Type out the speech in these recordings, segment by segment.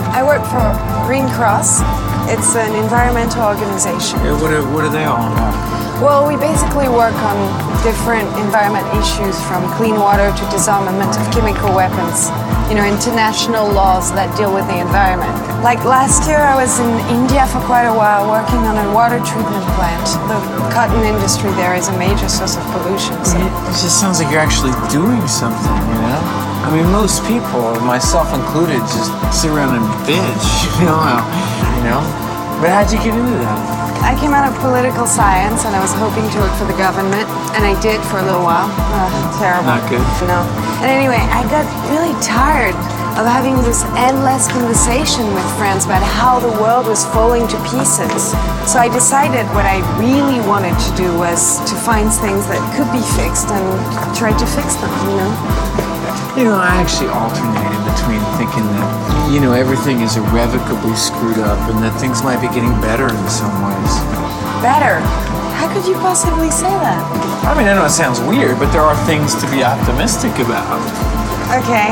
I work for Green Cross. It's an environmental organization. Yeah, what are they all about? Well, we basically work on different environment issues, from clean water to disarmament of chemical weapons. You know, international laws that deal with the environment. Like last year, I was in India for quite a while working on a water treatment plant. The cotton industry there is a major source of pollution. So. It just sounds like you're actually doing something, you know? I mean, most people, myself included, just sit around and bitch, you know? But how'd you get into that? I came out of political science and I was hoping to work for the government, and I did for a little while. Terrible. Not good? No. And anyway, I got really tired of having this endless conversation with friends about how the world was falling to pieces. So I decided what I really wanted to do was to find things that could be fixed and try to fix them, you know? You know, I actually alternated between thinking that, you know, everything is irrevocably screwed up and that things might be getting better in some ways. Better? How could you possibly say that? I mean, I know it sounds weird, but there are things to be optimistic about. Okay,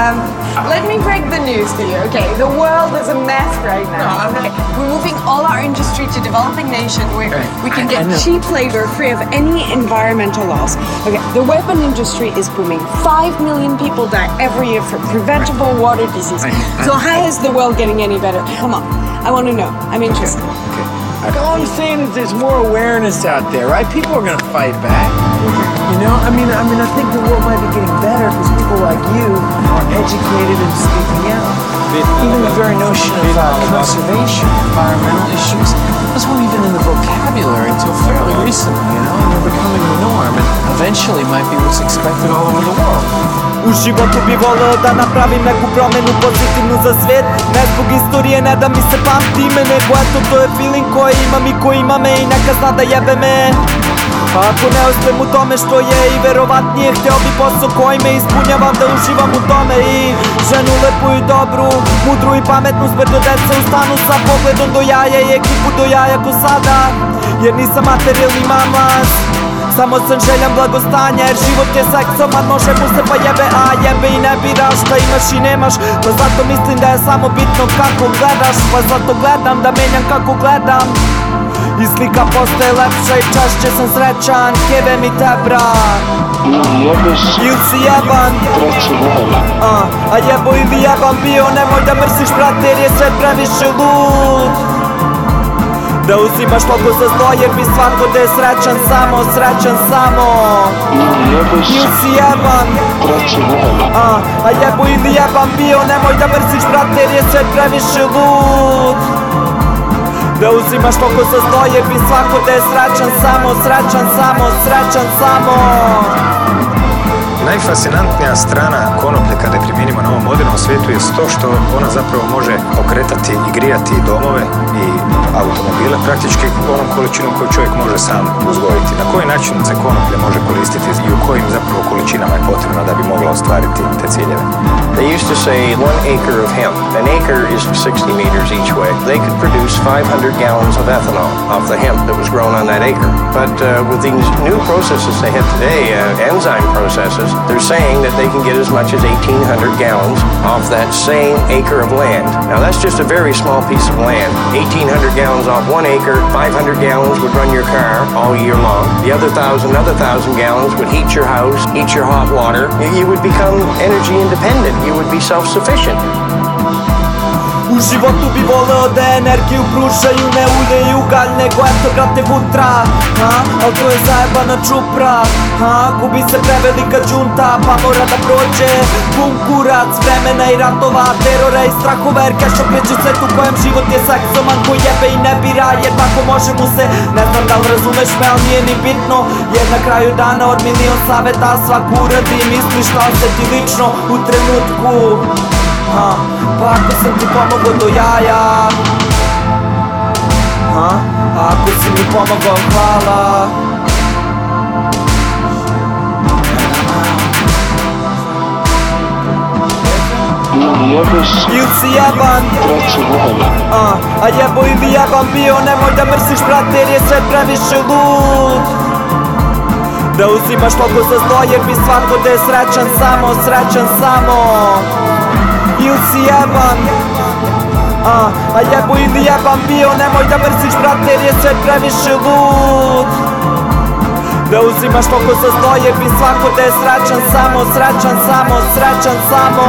let me break the news to you, okay? The world is a mess right now. Okay. We're moving all our industry to developing nations where we can get cheap labor free of any environmental laws. Okay, the weapon industry is booming. 5 million people die every year from preventable water disease. So how is the world getting any better? Come on, I want to know. I'm interested. Okay. All I'm saying is there's more awareness out there, right? People are gonna fight back. You know, I mean, I think the world might be getting better because people like you are educated and speaking out. Even the very notion of conservation, environmental issues, those weren't even in the vocabulary until fairly recently, you know? And they're becoming the norm, and eventually might be what's expected all over the world. U životu bi voleo da napravim neku promenu pozitivnu za svijet. Ne zbog istorije, ne da mi se pamti ime, nego eto to je feeling koji imam i koji ima me i neka zna da jebe me. Pa ako ne uspem u tome što je i verovatnije, hteo bi posao koji me ispunjavam, da uživam u tome i ženu lepu i dobru, mudru i pametnu, s brdo deca u stanu sa pogledom do jaja i ekipu do jaja ko sada. Jer nisam materijalni mamlas, samo sam željan blagostanja, jer život je seksoman, može mu se pa jebe, a jebe i ne biraš šta imaš i nemaš. Pa zato mislim da je samo bitno kako gledaš, pa zato gledam da menjam kako gledam. I slika postaje lepša i češće sam srećan, keve mi te brat. Il si jeban, a jebo ili jeban bio, nemoj da mrsiš brate jer je svet previše lud. Da uzimaš logo za zlo jer bi svako da je srećan samo, srećan samo. Il si jeban, a jebo ili jeban bio, nemoj da mrsiš brate jer je svet previše lud. Da uzimaš logo za zlo jer bi svako da je srećan samo, srećan samo, srećan samo. Najfascinantnija strana konoplje kada je primijenimo na ovom modernom svijetu je to što ona zapravo može okretati i grijati domove i automobile praktički onom količinom koju čovjek može sam uzgojiti. Na koji način se konoplje može koristiti i u kojim zapravo količinama je potrebno da bi mogla ostvariti te ciljeve? They used to say 1 acre of hemp. An acre is 60 meters each way. They could produce 500 gallons of ethanol off the hemp that was grown on that acre. But with these new processes they have today, enzyme processes, they're saying that they can get as much as 1,800 gallons off that same acre of land. Now that's just a very small piece of land. 1,800 gallons off 1 acre, 500 gallons would run your car all year long. The other 1,000 gallons would heat your house, heat your hot water. You would become energy independent. You would be self-sufficient. U životu bi voleo da energiju pružaju ne ulje i ugalj, nego eto brate vutra. Al to je zajebana čupra, gubi se prevelika džunta, pa mora da prođe pun kurac vremena i ratova, terora i strahova, jer keša pređe svet u kojem život je seksoman, koji jebe i ne bira, jer tako može mu se. Ne znam da li razumeš me, ali nije ni bitno, jer na kraju dana od milion saveta svak uradi i misli šta osjeti lično u trenutku. Pa ako sam ti pomogao do jaja, ako si mi pomogao, hvala. Il si jeban, a jebo ili jeban bio, nemoj da mrsiš brate jer je svet previše lud. Da uzimaš logo za zlo jer bi svako da je srećan samo, srećan samo. Il si jeban, A jebo ili jebam bio, nemoj da mrziš brate jer je sve previše lud. Da uzimaš toliko sa znojev i svako da je srećan samo, srećan samo, srećan samo.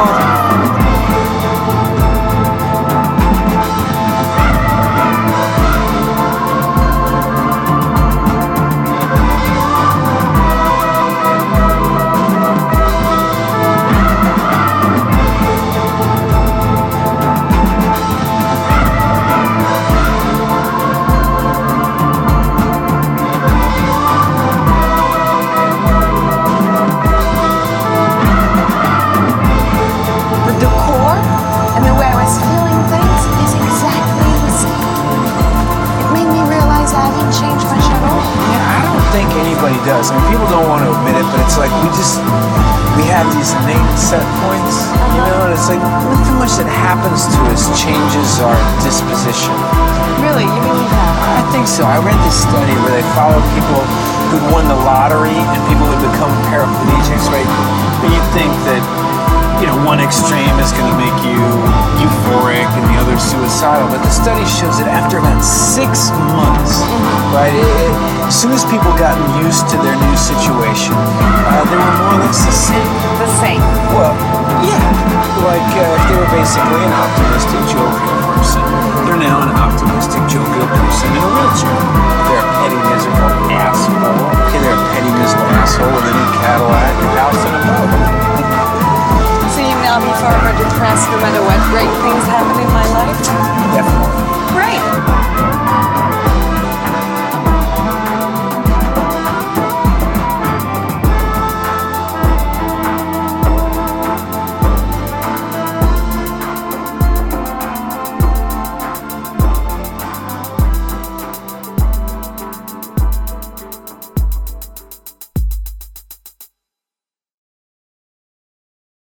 Does. I mean, people don't want to admit it, but it's like we have these innate set points, you know, and it's like nothing much that happens to us changes our disposition. Really? You believe that? I think so. I read this study where they followed people who'd won the lottery and people who'd become paraplegics, right? But you'd think that, you know, one extreme is going to make you euphoric and the other suicidal, but the study shows that after about 6 months, right, as soon as people got used to their new situation, they were more or less the same. The same? Well, yeah. Like if they were basically an optimistic, jovial person, they're now an optimistic, jovial person in a wheelchair. They're a petty, miserable asshole. Okay, they're a petty, miserable asshole with a new Cadillac, a house, and a boat. So you now be forever depressed no matter what great things happen in my life? Definitely. Great.